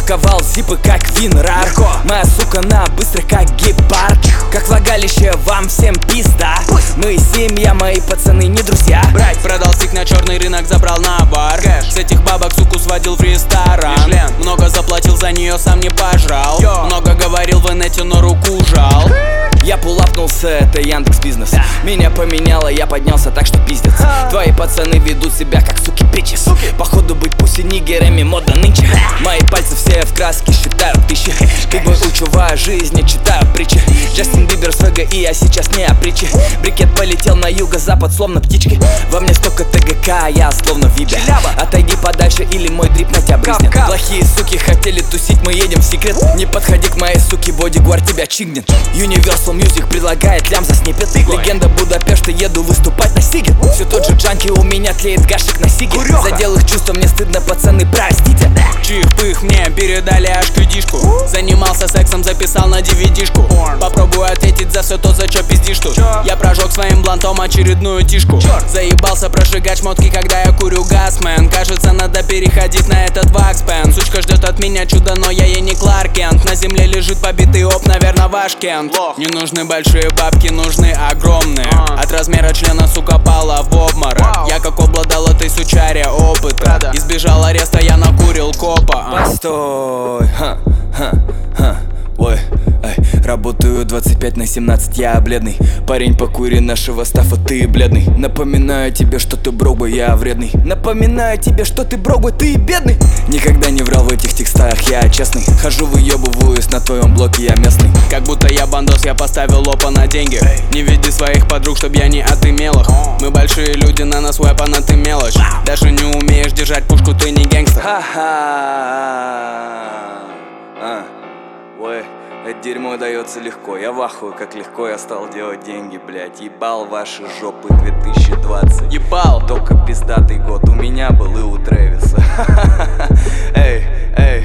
упаковал зипы, как Винрар. Моя сука на быстро, как гепард. Как влагалище, вам всем пизда. Мы семья, мои пацаны не друзья. Брать, продал стик на черный рынок, забрал на бар. С этих бабок суку сводил в ресторан. Много заплатил за нее, сам не пожрал. Много говорил в инете, но руку жал. Я пулапнулся, это Яндекс Бизнес. Меня поменяло, я поднялся так, что пиздец. Твои пацаны ведут себя как суки бичес. Походу быть пусть и нигерами мода нынче. Мои пальцы все в краске, считают тысячи. Бигбой учу во жизни, читаю притчи. Джастин Бибер с ВГ, и я сейчас не о притче. Брикет полетел на юго-запад, словно птички. Во мне столько ТГК, я словно Вибер. Отойди подальше, или мой дрип на тебя брызнет. Плохие суки хотели тусить, мы едем в секрет. Не подходи к моей суке, бодигуард тебя чигнет. Universal Music предлагает лям за снипет. Легенда Будапешта, еду выступать на Сиге. Все тот же джанки, у меня тлеет гашек на Сиге. Задел их чувства, мне стыдно, пацаны, простите. Чих-пых, мне передали аж кюдишку. Занимался сексом, записал на DVD-шку. Попробую ответить за все то, за чё пиздишь тут. Я прожег своим блантом очередную тишку. Заебался прожигать шмотки, когда я курю гасмен. Кажется, надо переходить на этот вакспен. Сучка ждет от меня чудо, но я ей не Кларк Кент. На земле лежит побитый оп, наверное, ваш Кент. Не нужны большие бабки, нужны огромные. От размера члена, сука, пала в обморок. Я как обладал этой сучаре опыта. Избежал ареста, я накурил копа. Постой, ой, ай, работаю 25/17, я бледный. Парень, покури нашего стафа, ты бледный. Напоминаю тебе, что ты брогбой, я вредный. Напоминаю тебе, что ты брогбой, ты бедный. Никогда не врал в этих текстах, я честный. Хожу, выебываюсь на твоем блоке, я местный. Как будто я бандос, я поставил лопа на деньги. Не веди своих подруг, чтоб я не отымел их. Мы большие люди, на нас вэпон, а ты мелочь. Даже не умеешь держать пушку, ты не гэнгстер. Ой, это дерьмо дается легко. Я в ахуе, как легко я стал делать деньги, блять. Ебал ваши жопы 2020. Ебал. Только пиздатый год у меня был и у Трэвиса. Эй, эй.